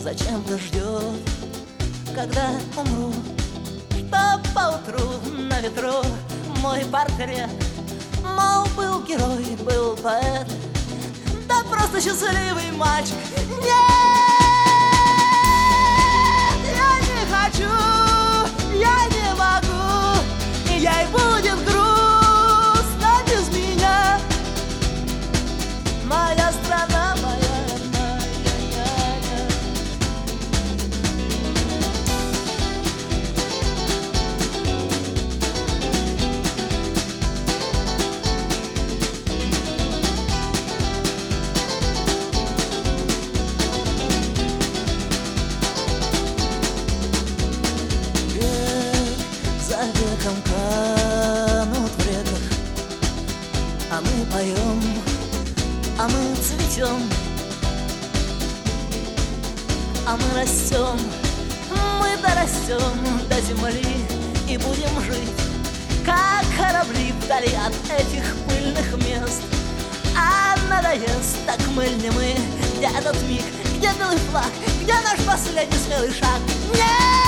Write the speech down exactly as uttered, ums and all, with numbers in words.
зачем-то ждет, когда умру, что поутру на ветру мой портрет. Мол, был герой, был поэт, да просто счастливый мальчик. Нет, я не хочу, я не могу, и ей будет грустно без меня. Моя страна, моя родная. Веком канут в реках, а мы поем, а мы цветем, а мы растем, мы дорастем до земли и будем жить, как корабли вдали от этих пыльных мест. А надоест, так мыльны мы, где этот миг, где белый флаг, где наш последний смелый шаг. Нет!